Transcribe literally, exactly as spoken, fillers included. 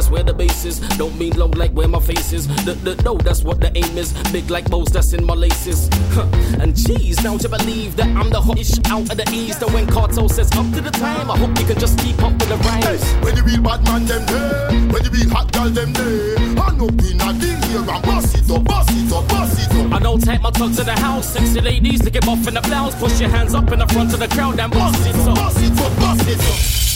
that's where the base is. Don't mean low like where my face is. The, the, no, that's what the aim is. Big like bows, that's in my laces. Huh. And geez, now to believe that I'm the hottest out of the east. And when Cartel says up to the time, I hope you can just keep up with the rhymes. Hey, when the real bad man them there, when the real hot girl them there, hand up in a the ear and bust it up, bust it up, bust it up. I don't take my tongue to the house. Sexy ladies to get off in the blouse. Push your hands up in the front of the crowd and bust it up. Bust it up, bust it up.